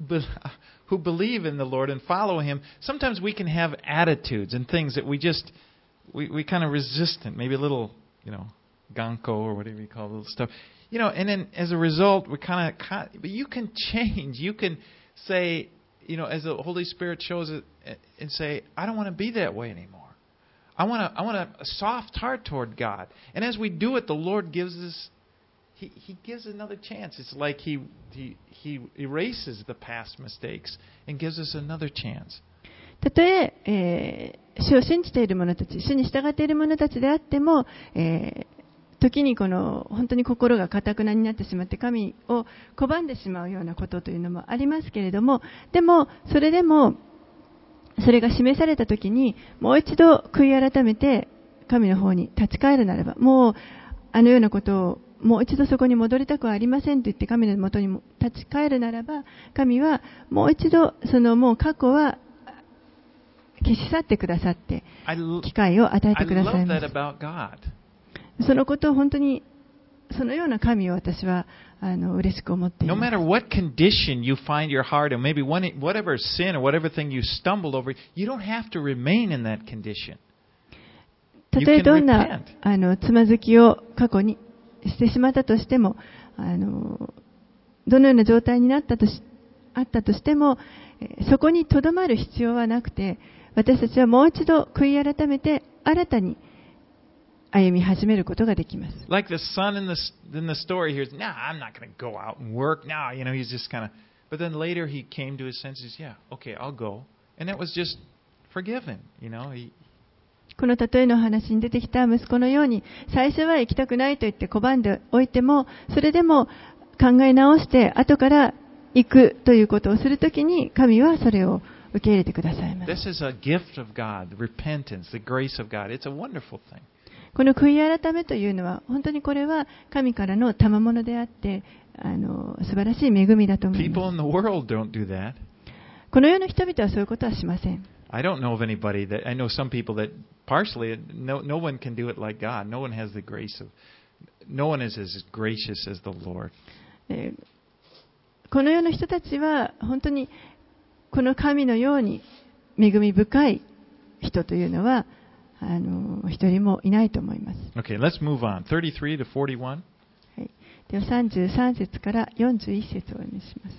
who believe in the Lord and follow Him, sometimes we can have attitudes and things that we just we we kind of resistant, maybe a little, you know, ganko or whatever you call little stuff, you know, and then as a result, we kind of, but you can change. You can say, you know, as the Holy Spirit shows it, and say, I don't want to be that way anymore. I want to I want a soft heart toward God. And as we do it, the Lord gives us He, he gives another chance. It's like he, he, he erases the past mistakes and gives us another chance. たとええー、主を信じている者たち、主に従っている者たちであっても、えー、時にこの本当に心が堅くなになってしまって神を拒んでしまうようなことというのもありますけれども、でもそれでもそれが示された時にもう一度悔い改めて神の方に立ち返るならば、もうあのようなことをもう一度そこに戻りたくはありませんと言って神のもとに立ち返るならば、神はもう一度そのもう過去は消し去ってくださって機会を与えてくださいます。そのことを本当にそのような神を私はあの嬉しく思っています。 No matter what condition you find your heart in, maybe whatever sin or whatever thing you stumbled over, you don't have to remain in that condition. たとえどんなあのつまずきを過去にしてしまったとしても、あのどのような状態になったとしあったとしても、そこにとどまる必要はなくて、私たちはもう一度悔い改めて新たに歩み始めることができます。 Like the son in the in the story here, nah, I'm not going to go out and work now. You know, he's just kind of. But then later he came to his senses. Yeah, okay, I'll go, and that was just forgiven. You know, he. この例えの話に出てきた息子のように、最初は行きたくないと言って拒んでおいても、それでも考え直して後から行くということをするときに、神はそれを受け入れてくださいます。 This is a gift of God, the repentance, the grace of God. It's a wonderful thing. この悔い改めというのは、本当にこれは神からの賜物であって、あの素晴らしい恵みだと思います。 People in the world don't do that. この世の人々はそういうことはしません。 I don't know of anybody that I know some people that partially no no one can do it like God. No one has the grace of no one is as gracious as the Lord. この世の人たちは本当にこの神のように恵み深い人というのはあの一人もいないと思います。 Okay, let's move on. thirty-three to forty-one. はい。ではさんじゅうさん節からよんじゅういっ節をお読みします。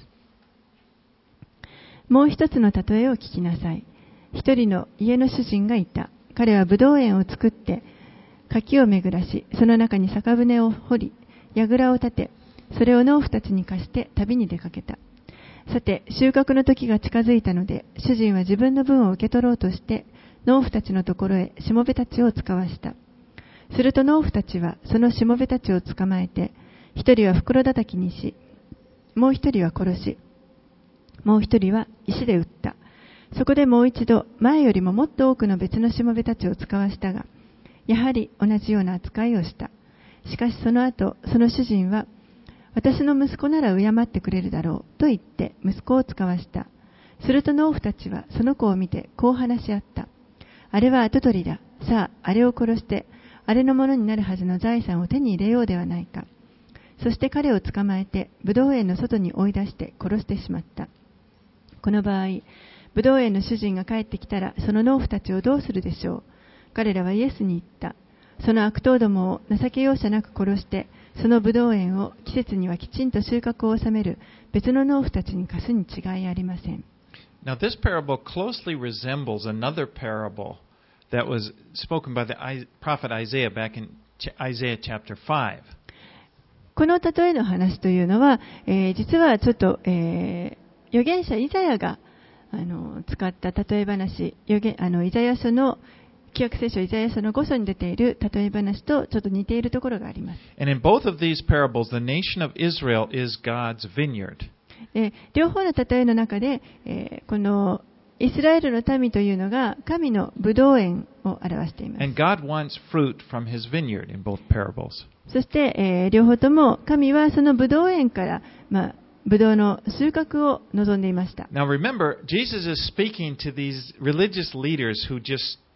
もう一つの例えを聞きなさい。一人の家の主人がいた。彼はブドウ園を作って柿を巡らし、その中に酒舟を掘り、櫓を立て、それを農夫たちに貸して旅に出かけた。さて、収穫の時が近づいたので、主人は自分の分を受け取ろうとして農夫たちのところへしもべたちを使わした。すると農夫たちはそのしもべたちを捕まえて、一人は袋叩きにし、もう一人は殺し、もう一人は石で撃った。そこでもう一度前よりももっと多くの別のしもべたちを使わしたが、やはり同じような扱いをした。しかしその後、その主人は、私の息子なら敬ってくれるだろうと言って息子を使わした。すると農夫たちはその子を見てこう話し合った。あれは跡取りだ。さあ、あれを殺して、あれのものになるはずの財産を手に入れようではないか。そして彼を捕まえて、ブドウ園の外に追い出して殺してしまった。この場合、ブドウ園の主人が帰ってきたら、その農夫たちをどうするでしょう。彼らはイエスに言った。その悪党どもを情け容赦なく殺して、そのブドウ園を季節にはきちんと収穫を収める別の農夫たちに貸すに違いありません。 Now this parable closely resembles another parable that was spoken by the prophet Isaiah back in Isaiah chapter five. この例えの話というのは、えー、実はちょっと、えー、預言者イザヤがあの使った例え話、預言あのイザヤ書の旧約聖書イザヤ書のご章に出ている例え話とちょっと似ているところがあります。 And in both of these parables, the nation of Israel is God's vineyard. え両方の例えの中で、えー、このイスラエルの民というのが神のブドウ園を表しています。 And God wants fruit from His vineyard in both parables. そして、えー、両方とも神はそのブドウ園から、まあブドウの収穫を望んでいました。 Now remember, Jesus is speaking to these religious leaders who just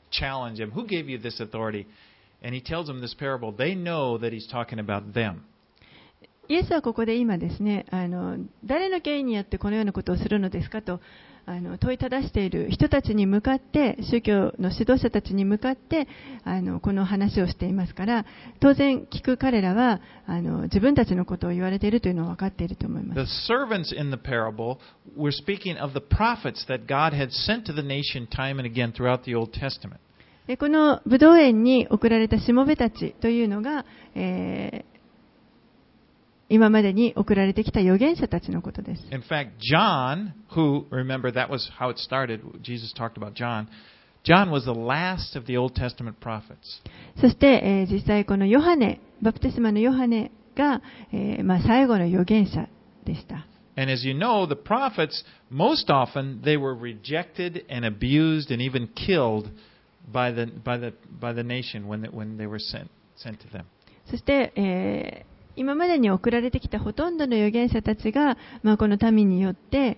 challenge him. Who gave you this authority? And he tells them this parable. They know that he's talking about them. イエスはここで今ですね、あの誰の権威によってこのようなことをするのですかとあの問いただしている人たちに向かって、宗教の指導者たちに向かってあのこの話をしていますから、当然聞く彼らはあの自分たちのことを言われているというのは分かっていると思います。 The servants in the parable were speaking of the prophets that God had sent to the nation time and again throughout the Old Testament. でこのブドウ園に送られたしもべたちというのが、えー今までに送られてきた預言者たちのことです。 In fact, John, who, remember, that was how it started. Jesus talked about John. John was the last of the Old Testament prophets. そして、えー、実際このヨハネ、バプテスマのヨハネが、えーまあ、最後の預言者でした。 And as you know, the prophets, most often, they were rejected and abused and even killed by the, by the, by the nation when they, when they were sent, sent to them. そして、えー今までに送られてきたほとんどの預言者たちが、まあ、この民によって、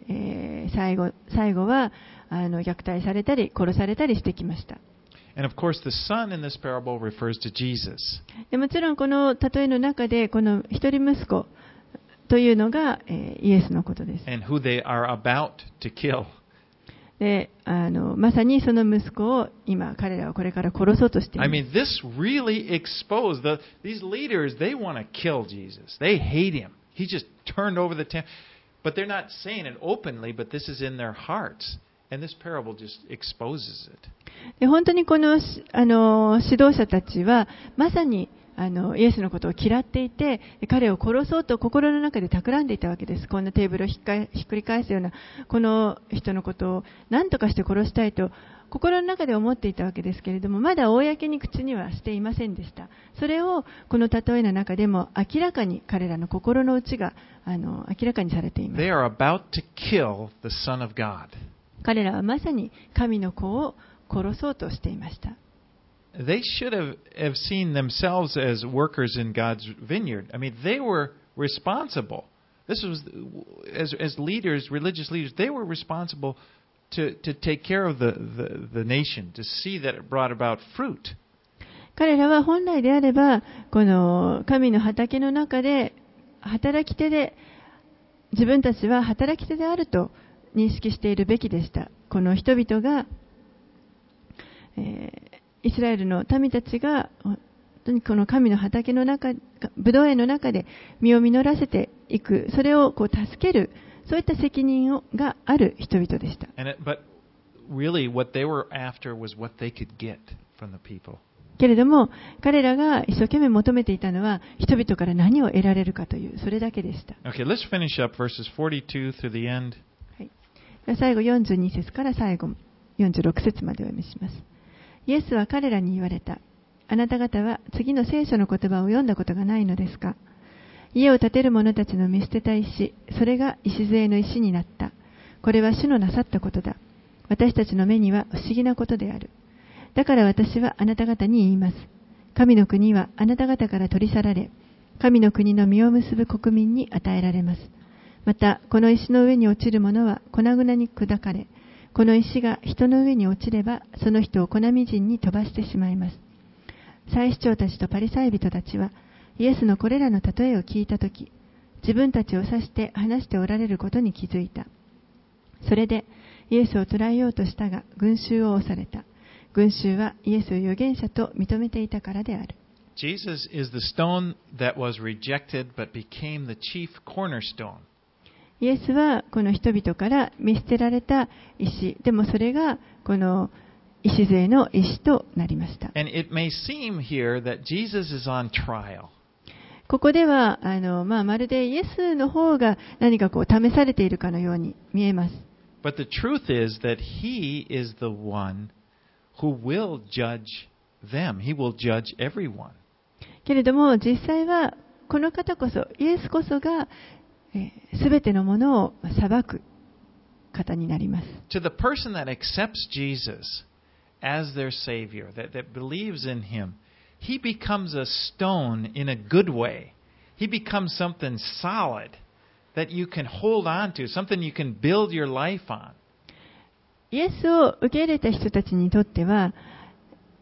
えー、最後、最後はあの虐待されたり殺されたりしてきました。 And of course, the son in this parable refers to Jesus. でもちろんこの例えの中でこの一人息子というのが、えー、イエスのことです。 And who they are about to kill. であのまさにその息子を今彼らはこれから殺そうとしています。 I mean, this really exposed the, these leaders. They want to kill Jesus. They hate him. He just turned over the temple. But they're not saying it openly, but this is in their hearts. And this parable just exposes it. で本当にこの、あの指導者たちはまさにあのイエスのことを嫌っていて、彼を殺そうと心の中で企んでいたわけです。こんなテーブルをひっかひっくり返すようなこの人のことを何とかして殺したいと心の中で思っていたわけですけれども、まだ公に口にはしていませんでした。それをこの例えの中でも明らかに彼らの心の内があの明らかにされています。 They are about to kill the Son of God. 彼らはまさに神の子を殺そうとしていました。 They should have, have seen themselves as workers in God's vineyard. I mean, they were responsible. This was, as, as leaders, religious leaders, they were responsible to, to take care of the, the, the nation, to see that it brought about fruit. 彼らは本来であれば、この神の畑の中で働き手で、自分たちは働き手であると認識しているべきでした。この人々が、えーイスラエルの民たちが本当にこの神の畑の中、ブドウ園の中で実を実らせていく、それをこう助ける、そういった責任をがある人々でした。けれども、彼らが一生懸命求めていたのは、人々から何を得られるかという、それだけでした。 Okay, let's finish up verses forty-two through the end. はい、最後よんじゅうに節から最後よんじゅうろく節までお読みします。イエスは彼らに言われた。あなた方は次の聖書の言葉を読んだことがないのですか。家を建てる者たちの見捨てた石、それが礎の石になった。これは主のなさったことだ。私たちの目には不思議なことである。だから私はあなた方に言います。神の国はあなた方から取り去られ、神の国の実を結ぶ国民に与えられます。また、この石の上に落ちるものは粉々に砕かれ、この石が人の上に落ちれば、その人を粉みじんに飛ばしてしまいます。祭司長たちとパリサイ人たちは、イエスのこれらの例えを聞いたとき、自分たちを指して話しておられることに気づいた。それで、イエスを捕らえようとしたが、群衆を押された。群衆はイエスを預言者と認めていたからである。 Jesus is the stone that was rejected but became the chief cornerstone. イエスはこの人々から見捨てられた石、でもそれがこの礎の石となりました。 And it may seem here that Jesus is on trial. ここではあの、まあ、まるでイエスの方が何かこう試されているかのように見えます。 But the truth is that He is the one who will judge them. He will judge everyone. けれども実際はこの方こそ、イエスこそがすべてのものを裁く方になります。 To the person that accepts Jesus as their Savior, that, that believes in Him, He becomes a stone in a good way. He becomes something solid that you can hold on to, something you can build your life on. イエスを受け入れた人たちにとっては、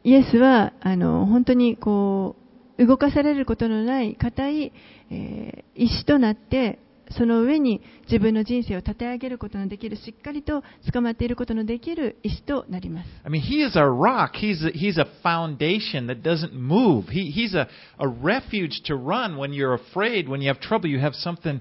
イエスはあの本当にこう動かされることのない固い、えー、石となって、その上に自分の人生を立て上げることのできる、しっかりと捕まっていることのできる石となります。 I mean, he is a rock. He's a, he's a foundation that doesn't move. He, he's a, a refuge to run when you're afraid, when you have trouble, you have something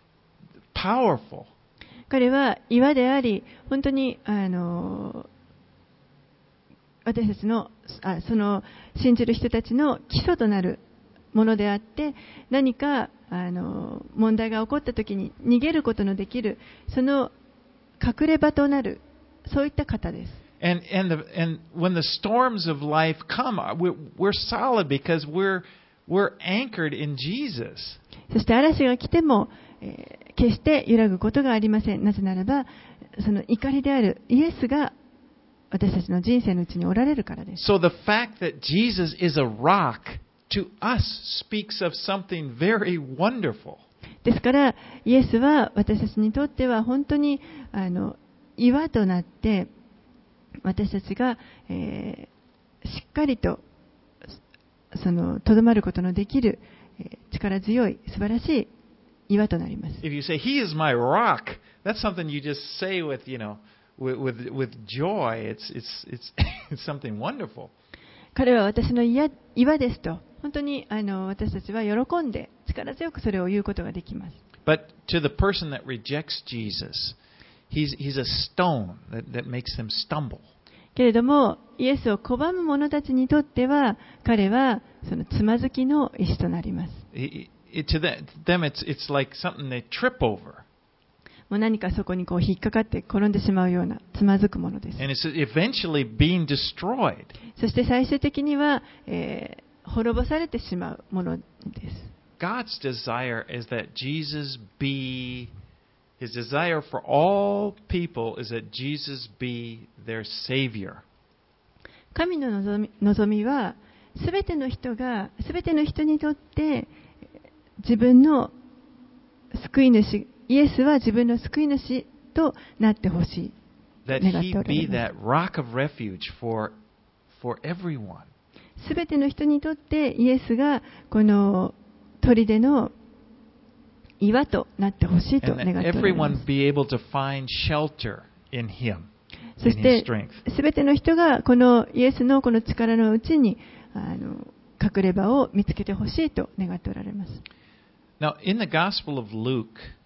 powerful. 彼は岩であり、本当にあの私たちのあその信じる人たちの基礎となるものであって、何かあの問題が起こったときに逃げることのできる、その隠れ場となる、そういった方です。 And and the and when the storms of life come, we're, we're solid because we're we're anchored in Jesus. そして嵐が来ても、えー、決して揺らぐことがありません。なぜならば、その怒りであるイエスが私たちの人生のうちにおられるからです。 So the fact that Jesus is a rock to us speaks of something very wonderful. ですからイエスは私たちにとっては本当にあの岩となって、私たちが、えー、しっかりとそのとどまることのできる、えー、力強い素晴らしい岩となります。 If you say He is my rock, that's something you just say with, you know, with with, with joy. It's it's it's it's something wonderful. 彼は私の岩ですと、本当にあの私たちは喜んで力強くそれを言うことができます。 But to the person that rejects Jesus, he's he's a stone that that makes them stumble. けれどもイエスを拒む者たちにとっては、彼はそのつまずきの石となります。 It, it, to them, it's it's like something they trip over. もう何かそこにこう引っかかって転んでしまうようなつまずくものです。 And it's eventually being destroyed. そして最終的には、えー、滅ぼされてしまうものです。 God's desire is that Jesus be, His desire for all people is that Jesus be their Savior. 神の望み、望みは、すべての人が、すべての人にとって自分の救い主、イエスは自分の救い主となってほしい。 That 願っ He ておられ be ます。 that rock of refuge for, for everyone. すべての人にとってイエスがこの砦の岩となってほしいと And 願 that っておられま everyone す。 be able to find shelter in Him, そ in し His て strength. すべての人がこのイエスのこの力のうちにあの隠れ場を見つけてほしいと願っておられます。 Now, in the Gospel of Luke,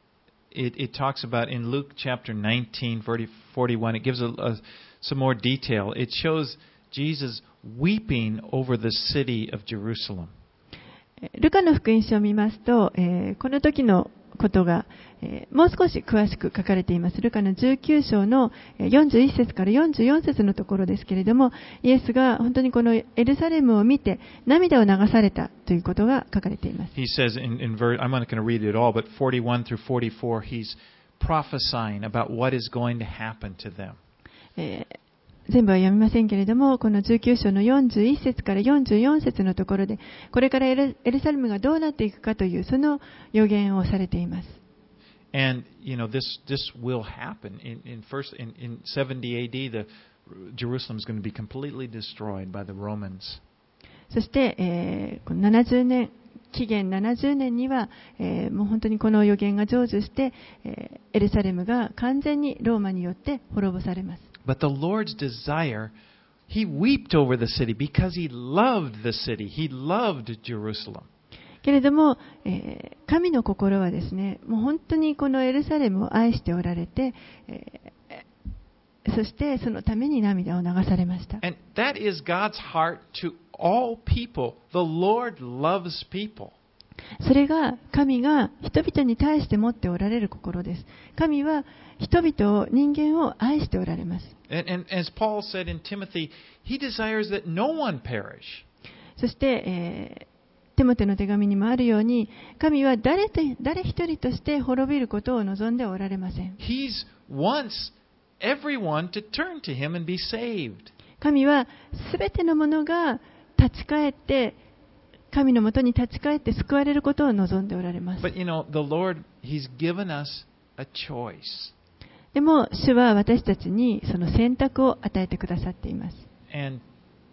it, it talks about in Luke chapter nineteen, forty-one, it gives a, a, some more detail. It shows Jesus weeping over the city of Jerusalem. ルカの福音書を見ますと、えーこの時のことが、えーもう少し詳しく書かれています。ルカのじゅうきゅう章のよんじゅういっ節からよんじゅうよん節のところですけれども、イエスが本当にこのエルサレムを見て涙を流されたということが書かれています。 He says in, in verse, I'm not going to read it all, but forty-one through forty-four, he's prophesying about what is going to happen to them. えー全部は読みませんけれども、このじゅうきゅう章のよんじゅういっ節からよんじゅうよん節のところで、これからエル、エルサレムがどうなっていくかというその予言をされています。 And, you know, this, this will happen. In, in, first, in, in seventy A D, the, Jerusalem is going to be completely destroyed by the Romans. そして、えー、このななじゅうねん、紀元ななじゅうねんには、えー、もう本当にこの予言が成就して、えー、エルサレムが完全にローマによって滅ぼされます。 But the Lord's desire, He wept over the city because He loved the city. He loved Jerusalem. けれども、えー、神の心はですね、もう本当にこのエルサレムを愛しておられて、えー、そしてそのために涙を流されました。 And that is God's heart to all people. The Lord loves people. それが神が人々に対して持っておられる心です。神は人々を、人間を愛しておられます。 And, and as Paul said in Timothy, He desires that no one perish. そして、えー、テモテの手紙にもあるように、神は誰と誰一人として滅びることを望んでおられません。 He wants everyone to turn to Him and be saved. 神はすべてのものが立ち返って、神のもとに立ち返って救われることを望んでおられます。 But you know, the Lord, He's given us a choice. でも主は私たちにその選択を与えてくださっています。 And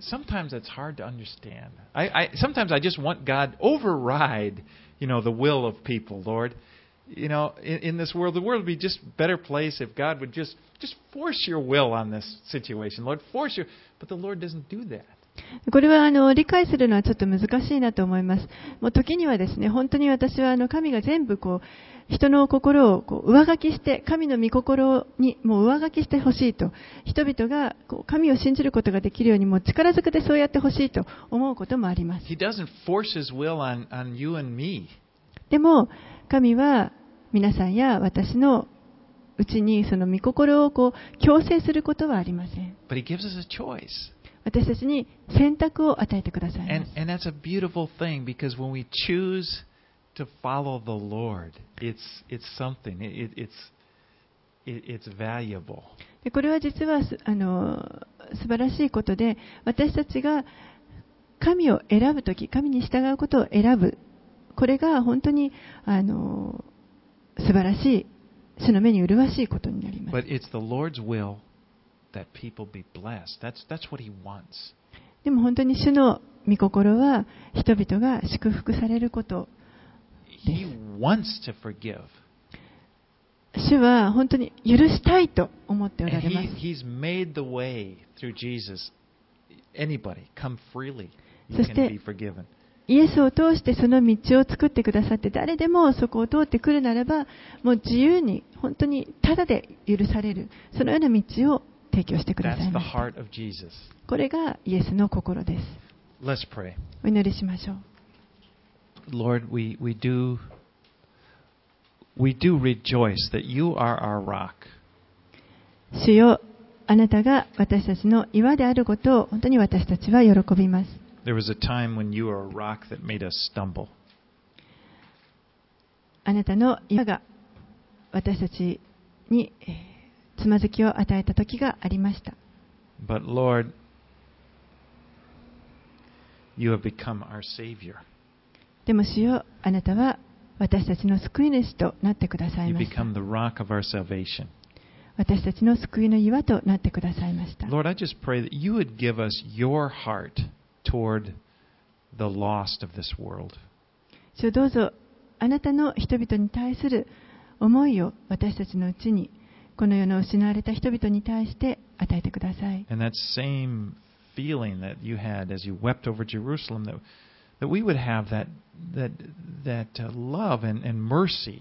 sometimes it's hard to understand. I, I sometimes I just want God override, you know, the will of people, Lord. You know, in, in this world, the world would be just a better place if God would just just force your will on this situation, Lord. Force your, but the Lord doesn't do that. これはあの理解するのはちょっと難しいなと思います。もう時にはですね、本当に私はあの神が全部こう人の心をこう上書きして、神の御心にもう上書きしてほしいと、人々がこう神を信じることができるようにもう力ずくでそうやってほしいと思うこともあります。 He doesn't force His will on, on you and me. でも神は皆さんや私のうちにその御心をこう強制することはありません。 But He gives us a choice. 私たちに選択を与えてくださいます。 And, and that's a beautiful thing because when we choose to follow the Lord, it's, it's something. It, it's, it, it's valuable. でこれは実はあの素晴らしいことで、私たちが神を選ぶとき、神に従うことを選ぶ。これが本当にあの素晴らしい、主の目に麗しいことになります。 But it's the Lord's will that people be blessed. That's, that's what He wants. でも本当に主の御心は人々が祝福されることです。 He wants to forgive. 主は本当に許したいと思っておら And れます。 he, He's made the way through Jesus. Anybody, come freely. You そして can be forgiven. イエスを通してその道を作ってくださって、誰でもそこを通ってくるならば、もう自由に本当にただで許される、そのような道を提供してくださ That's い the ました。 heart of Jesus. これがイエスの心です。 Let's pray. お祈りしましょう。 Lord, we, we do we do rejoice that you are our rock. 主よ、あなたが私たちの岩であることを本当に私たちは喜びます。 There was a time when you were a rock that made us stumble. あなたの岩が私たちにえーつまずきを与えた時がありました。 But Lord, you have become our Savior. でも主よ、あなたは私たちの救い主となってください You ました。 become the rock of our salvation. 私たちの救いの岩となってくださいました。 Lord, I just pray that you would give us your heart toward the lost of this world. 主よ、どうぞあなたの人々に対する思いを私たちのうちに、この世の失われた人々に対して与えてください。 And that same feeling that you had as you wept over Jerusalem, that, that we would have that, that, that uh, love and, and mercy.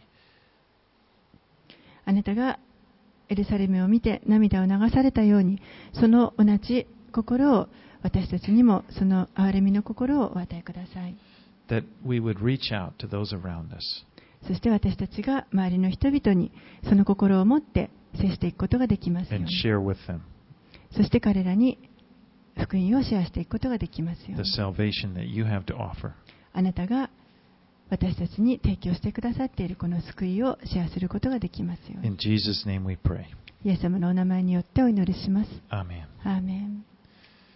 あなたがエルサレムを見て涙を流されたように、その同じ心を私たちにも、その憐れみの心をお与えください。 That we would reach out to those around us. そして私たちが周りの人々にその心を持って接していくことができますよう And に。 share with them そして彼らに福音をシェアしていくことができますよう the に。 salvation that you have to offer. あなたが私たちに提供してくださっているこの救いをシェアすることができますように。 In Jesus' name we pray. イエス様のお名前によってお祈りします。 Amen. アーメン。